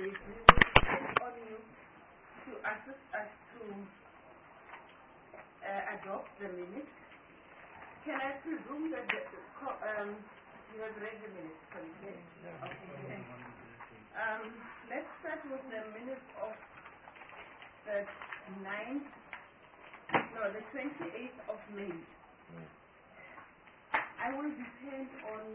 we depend on you to assist us to adopt the minutes. Can I presume that you have read the minutes? Yes. Okay. Let's start with the minutes of the 28th of May. I will depend on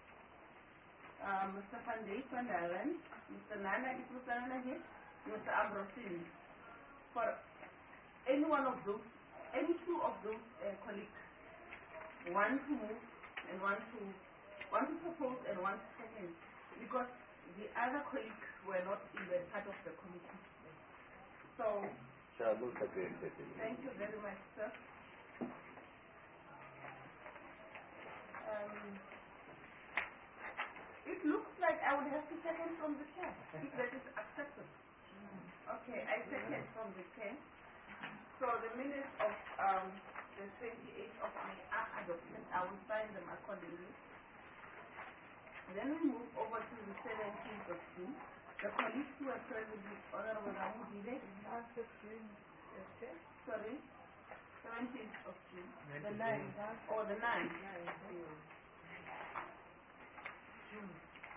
Mr. Van Dalen, Mr. Nana, is Mr. Nana here? Mr. Ambrosini. For any one of those, any two of those colleagues, one to move and one to propose and one to second, because the other colleagues were not in the part of the committee. So, thank you very much, sir. It looks like I would have to second from the chair, if that is acceptable. Okay, I second from the chair. So the minutes of the 28th of May are adopted. I will sign them accordingly. Then we move over to the 17th of June. The colleagues who are present with Honorable Ramudile. Sorry? 17th of June. The 9th. Oh, the 9th. June.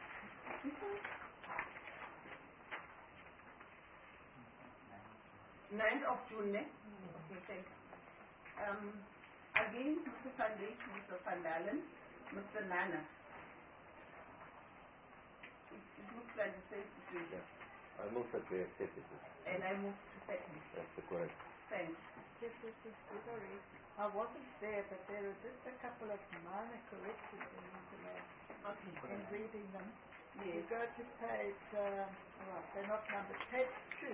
9th of June, eh? Okay, thanks. Again, Mr. Van Dijk, Mr. Van Dalen, Mr. Nana. It looks like the same situation. I move that we accept it. And I move to second. That's the correct. Thanks. Yes, sorry. I wasn't there, but there are just a couple of minor corrections in in reading them. Yes. You go to page, they're not numbered, page 2.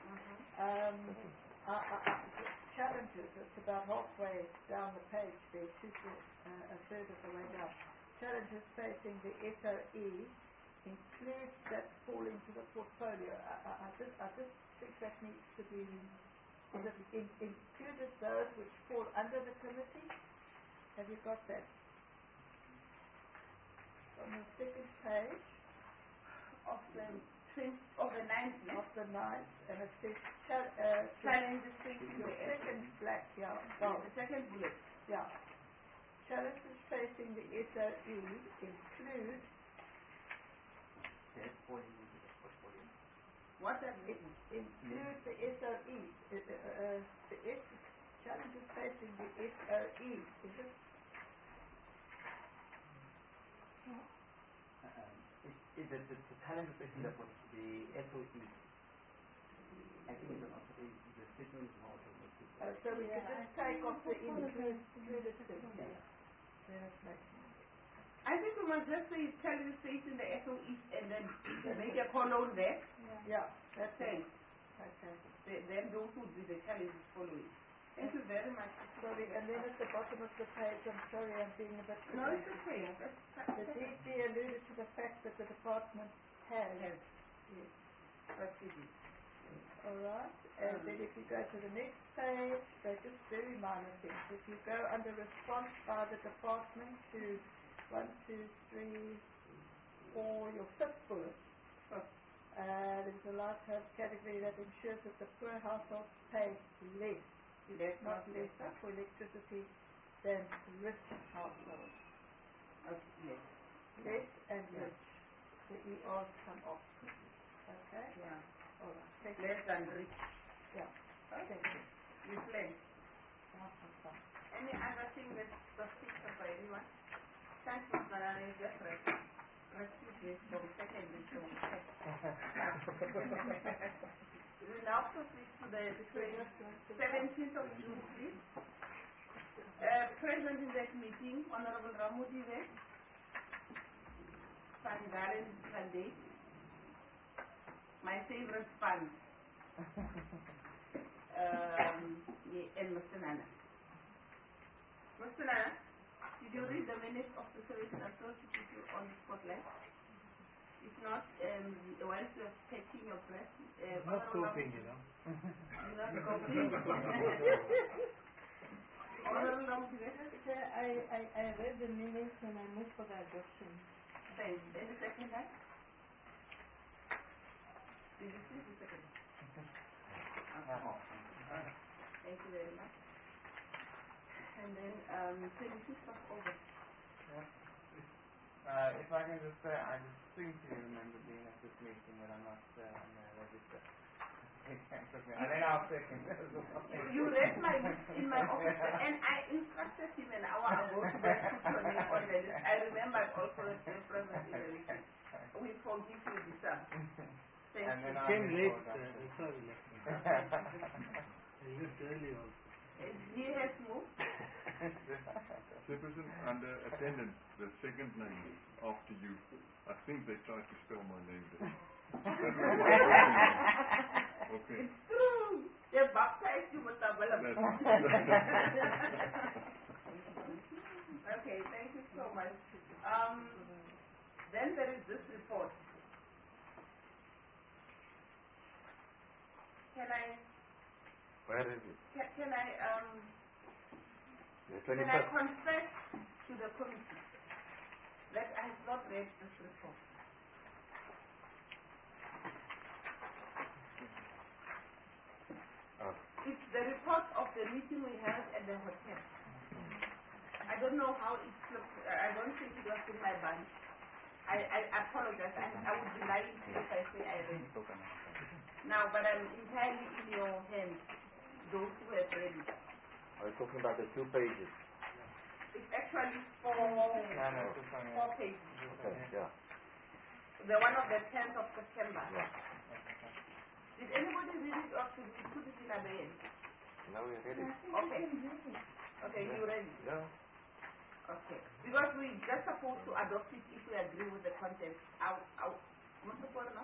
Challenges, it's about halfway down the page there, a third of the way down. Challenges facing the SOE includes that fall into the portfolio. I just think that needs to be included those which fall under the committee. Have you got that? On the second page of the 9th, of the 9th, and it says challenges facing the second black, the second bullet. Yeah. Challenges facing the SOE include. What does it include the SOE? The challenges facing the SOE. Is it? Is it the challenge facing the SOE? I think the statement is not. So we can just take off the included thing. I think we must just say challenges facing the SOE and then make a column there. Yeah, that's it. Okay. Then those would be the challenges following. Thank you very much. Sorry, and then at the bottom of the page, I'm sorry, I'm being a bit... No, it's okay. The DG alluded to the fact that the department has. Yes. Proceeded. All right. And then if you go to the next page, they're just very minor things. If you go under response by the department to 1, 2, 3, 4, your fifth bullet. There's a lighthouse category that ensures that the poor households pay less. It's not lesser for electricity than rich households. Yes. Less and rich. The ERs come off. Okay? Yeah. All right. Less than rich. Yeah. Okay. You play. Any other thing that's suspicious by anyone? Thanks, Mr. Nana. Just right. Refugees from second and from We now proceed to the 17th of June, please. Present in that meeting, Honorable Ramudile, Van Dalen Van Dijk, my favorite fund, and Mr. Nana. Mr. Nana, did you read the minutes of the service and substitute on the spotlight? If not, whilst you're taking your breath, not coping, you know. You're not coping. Honorable Ramudile, I read the minutes and I moved for the adoption. Thanks. Any second time? Did you see the second? Oh. Thank you very much. And then 26th of August. If I can just say, I distinctly remember being at this meeting, but I'm not on the register. And then I'll second as well. You read my list in my office, and I instructed him an hour ago to go and put your name on the list. I remembered also that you're present in the list. We forgive you this time. Thank And you. then Came I'll late, report after. that's why we left. I left early also. He has moved. Chairperson, under attendance, the second name after you, I think they tried to spell my name there. Okay. It's true. They baptized you with the Okay, thank you so much. Then there is this report. Can I Where is it? can I The can I 21st. confess to the committee that I have not read this report? It's the report of the meeting we held at the hotel. I don't know how it looked. I don't think it was in my bunch. I apologize. I would be lying to you if I say I read it. Now, but I'm entirely in your hands, those who have read it. I was talking about the 2 pages. It's actually four pages. Okay, yeah. The one of the 10th of September. Yeah. Did anybody read it or should we put it in abeyance? Now we read it. Okay. Okay, you read it? Yeah. Okay. Because we just supposed to adopt it if we agree with the content. Mr. Porno?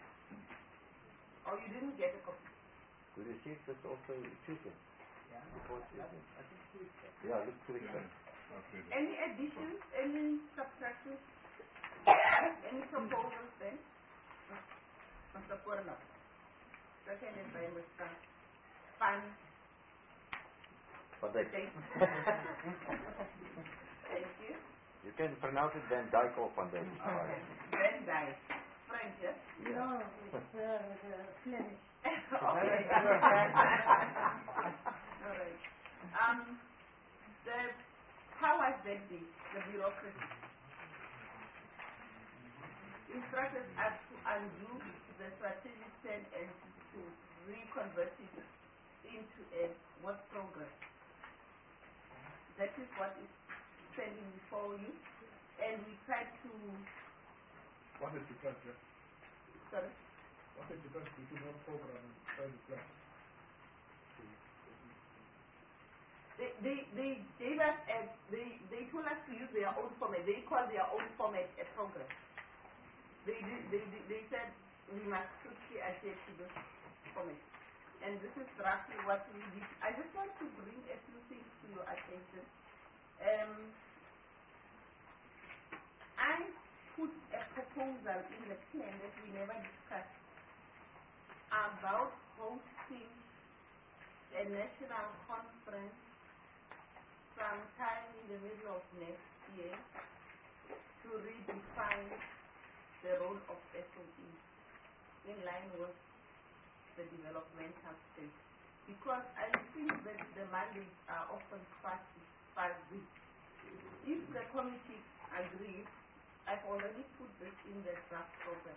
Or you didn't get a copy? We received this also Tuesday. Yeah. Before Tuesday. I think 2 weeks ago. Yeah, look to the Okay. Any additions, any subtractions, any proposals then? Mr. Porno? Seconded by Mr. Pan. But they, Thank you. you can pronounce it Van Dyke or Van Dyke. Okay. Then Dyke. French, yes? No, it's Flemish. Okay. All right. The powers that be, the bureaucracy, instructed us to undo the strategic plan and to reconvert it into a work program. That is what is standing before you, and we try to. What is the plan, yeah? Sorry. What is the plan between one program and private plan? They gave us they told us to use their own format. They call their own format a program. They said we must strictly adhere to this format. And this is roughly what we did. I just want to bring a few things to your attention. I put a proposal in the plan that we never discussed about hosting a national conference sometime in the middle of next year to redefine the role of SOE in line with the developmental stage. Because I think that the mandates are often fuzzy. If the committee agrees, I've already put this in the draft program.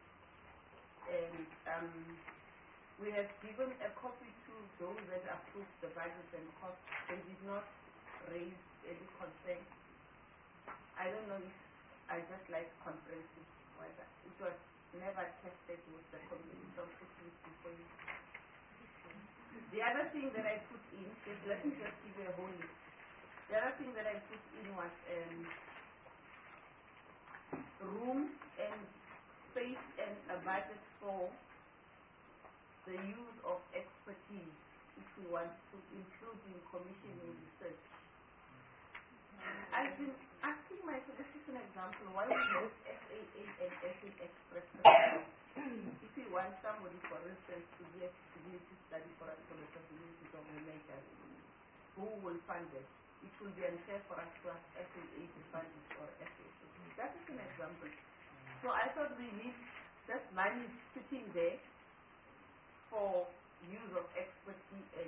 And we have given a copy to those that approved the budget and cost. They did not raise any concern. I don't know if I just like conferences, whether it was never tested with the committee, so putting it before you. The other thing that I put in, let me just give you a whole list. The other thing that I put in was room and space and a budget for the use of expertise if we want to include in commissioning research. I've been asking myself, this is an example, why we use SAA and SA Express. If we want somebody, for instance, to do a feasibility study for us for the possibilities of the makers, who will fund it? It will be unfair for us to ask SAA to fund it or SAA. That is an example. So I thought we need just money sitting there for use of expertise and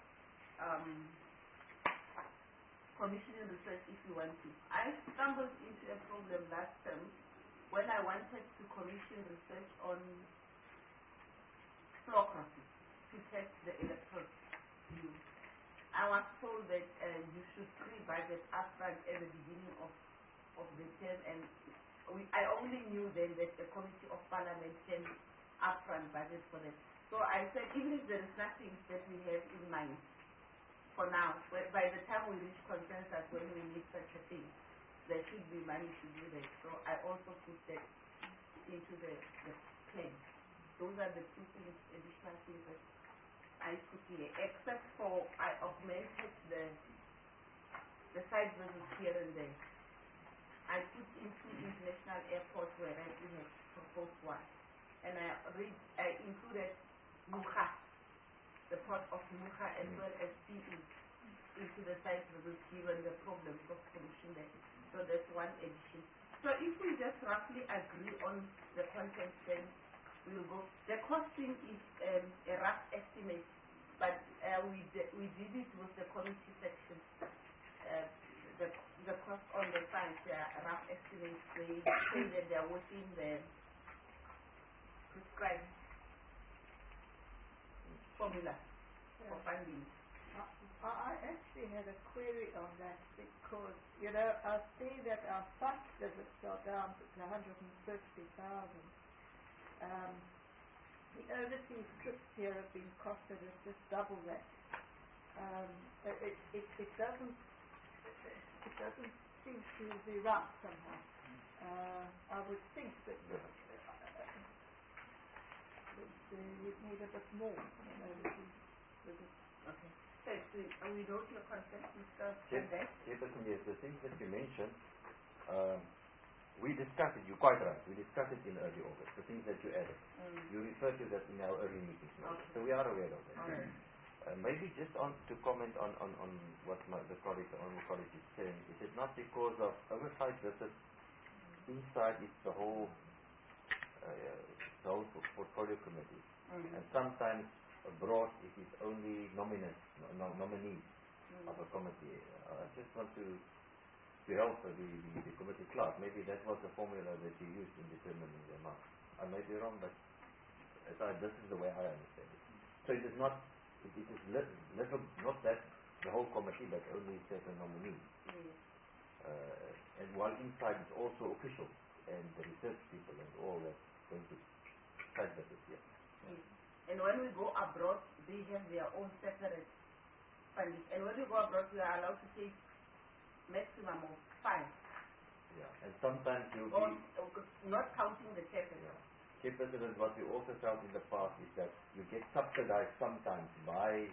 commissioning research if you want to. I stumbled into a problem last term when I wanted to commission research on flocracy to test the electoral view. I was told that you should pre-budget upfront at the beginning of the term, and I only knew then that the Committee of Parliament can upfront budget for that. So I said, even if there is nothing that we have in mind for now, by the time we reach consensus when we need such a thing, there should be money to do that. So I also put that into the plan. Those are the two things, additional things that I put here, except for I augmented the site visits here and there. I put into international airports where I had proposed one. And I included Mucha, the port of Mucha, as well as PE into the site visits given the problems of pollution there. So that's one addition. So if we just roughly agree on the content, then we'll go. The costing is a rough estimate, but we did it with the committee section. The cost on the site, they are rough estimates. They say that they are within the prescribed formula for funding. I actually had a query on that because, I see that our site visits are down to 150,000. The overseas trips here have been costed at just double that. It doesn't seem to be right somehow. I would think that you'd need a bit more overseas visits. Okay. So we go to your consent, Mr. Chairperson, yes, the things that you mentioned, we discussed it, you're quite right, we discussed it in early August, the things that you added. You referred to that in our early meetings. Okay. So we are aware of that. Alright. Maybe just to comment on what the colleague is saying, it is not because of oversight visits inside it's the whole portfolio committee. And sometimes abroad it is only nominees of a committee. I just want to help the committee clerk. Maybe that was the formula that you used in determining the amount. I may be wrong, but this is the way I understand it. So it is not that the whole committee, but only certain nominees. And while inside is also officials and the research people and all that going to site visits here. And when we go abroad, they have their own separate funding. And when we go abroad, we are allowed to take maximum of 5. Yeah, and sometimes you'll or, be... not counting the chairperson. Yeah. Chairperson, what we also found in the past is that you get subsidized sometimes by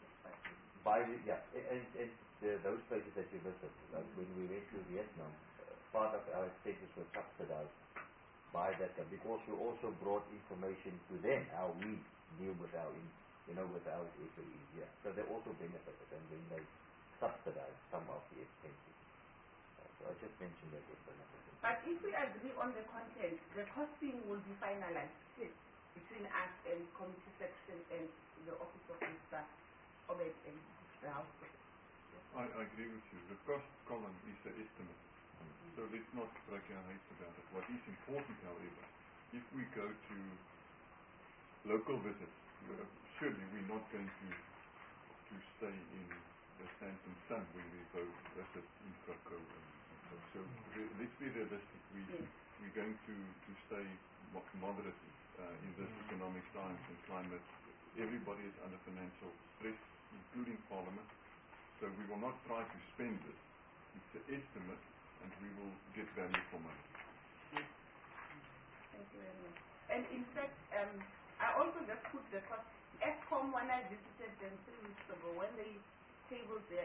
those places that you visit. Like when we went to Vietnam, part of our expenses were subsidized by that, because we also brought information to them how we deal with our SOEs. Yeah. So they also benefited, and then they subsidized some of the expenses. So I just mentioned that was another thing. But if we agree on the content, the costing will be finalized between us and committee section and the office of Mr. Obed and the House. I agree with you. The cost column is an estimate. So let's not break our heads about it. What is important, however, if we go to local visits, surely we're not going to stay in the Sandton Sun when we go visit in Krakow. So let's be realistic. We're going to stay moderately in this economic science and climate. Everybody is under financial stress, including Parliament. So we will not try to spend it. It's an estimate, and we will get value for money. Thank you very much. And in fact, I also just put the cost. ESCOM, when I visited them 3 weeks ago, when they tabled their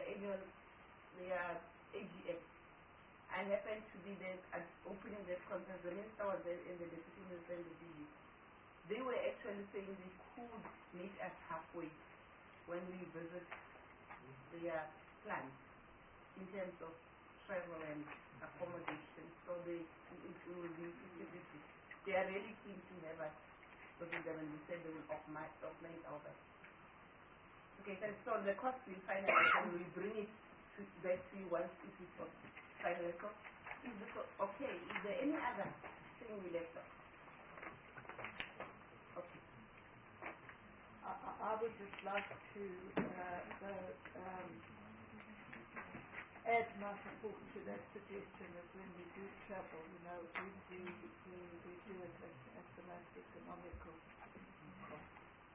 AGM, I happened to be there at opening that conference. The minister was there and the deputy minister and the DG. They were actually saying they could meet us halfway when we visit their plans in terms of travel and accommodation. So it will be 50-50. They are really keen to have us So they said they will augment our back. Okay, so the cost will finalize and we'll bring it back to you once it is finalized. So is this okay? Is there any other thing we left out? Okay. I would just like to add my support to that suggestion that when we do travel, we do it at the most economical cost.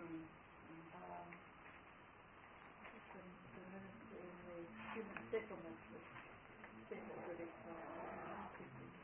The minister in the human settlement was set a good example.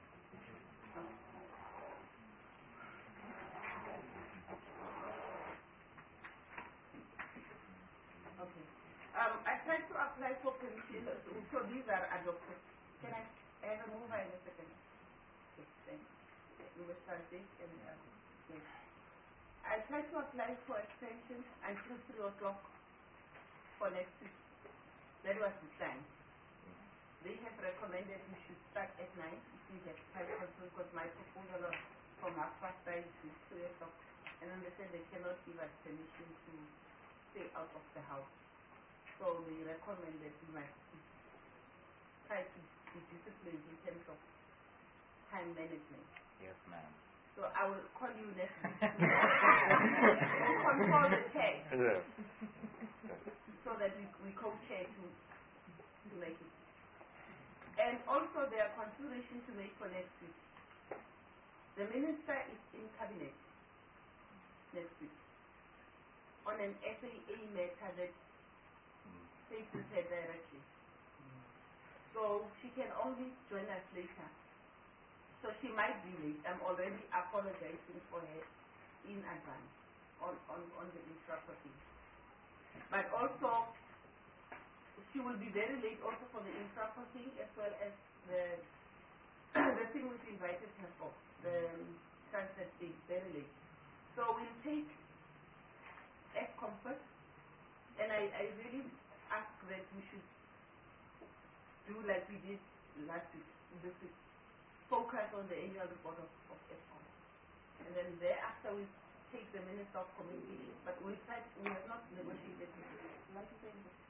Okay. I tried to apply for permission, so these are adopted. Can I have a mover in a second? Yes, thank you. We will start this and yes. I tried to apply for extension until 3 o'clock for next week. That was the time. They have recommended we should start at 9 if we have time control, because my proposal was from 5:30 to 3 o'clock. And then they said they cannot give us permission to stay out of the house. So they recommended we must try to be disciplined in terms of time management. Yes, ma'am. So I will call you next week to control the chair. Yeah. So that we co-chair to make it. And also there are considerations to make for next week. The minister is in cabinet next week on an SAA matter that faces her directly. So she can only join us later. So she might be late. I'm already apologizing for her in advance on the infra-thing. But also, she will be very late also for the infra-thing as well as the thing we've invited her for, the transit thing, very late. So we'll take ESCOM first, and I really ask that we should do like we did last week, this week. Focus on the annual report of ESCOM. And then thereafter we take the Minister of Communication, but we have not negotiated with it. Like you said,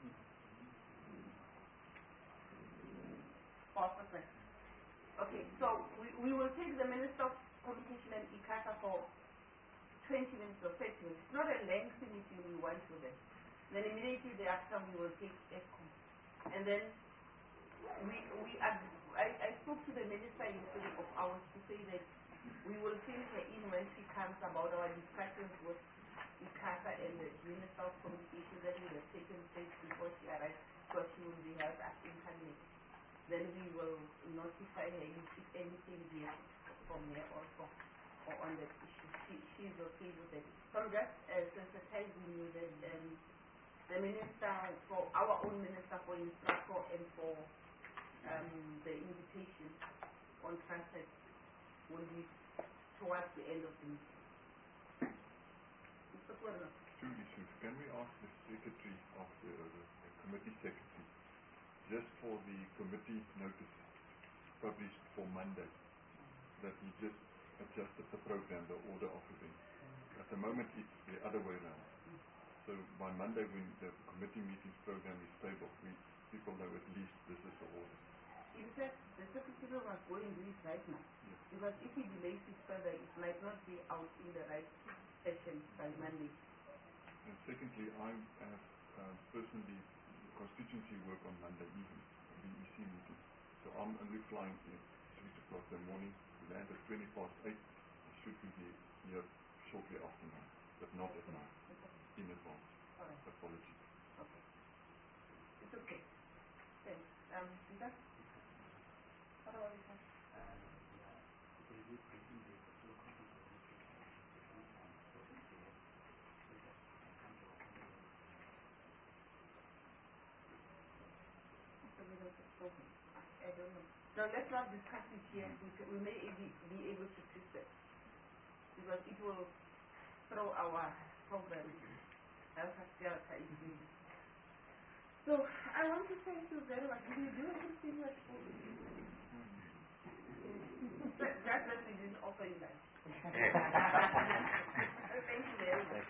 4%. Okay, so we will take the Minister of Communication and ICASA for 20 minutes or 30 minutes. It's not a lengthy meeting we want with them. Then immediately thereafter we will take ESCOM. And then I spoke to the minister yesterday of ours to say that we will fill her in when she comes about our discussions with ICASA and the Minister of Communication that will have taken place before she arrives, because she will be held at internet. Then we will notify her if anything is from her also or on that issue. She is okay with it. So I'm just sensitizing you that the minister, for our own minister for infrastructure and for the invitation on transit will be towards the end of the meeting. Mr. Corner. 2 issues. Can we ask the secretary of the committee secretary, just for the committee notice published for Monday, that he just adjusted the program, the order of events. At the moment it's the other way around. So by Monday when the committee meetings program is stable, people know at least this is the order. In fact, the secretary was going to this right now. Yes. Because if he delays it further, it might not be out in the right session by Monday. And secondly, I have personally constituency work on Monday evening, the EC meeting. So I'm only flying at 6 o'clock in the morning, land at 8:20. I should be here shortly after 9, but not at 9, in advance. All right. Apologies. Okay. It's okay. Thanks. Peter? What about this one? I don't know. No, let's not discuss it here. We may be able to fix it, because it will throw our program. So I want to thank you very much. Did you do anything with just that we didn't offer you lunch. Thank you very much.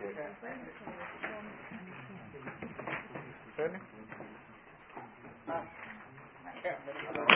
Thank you. Shirley?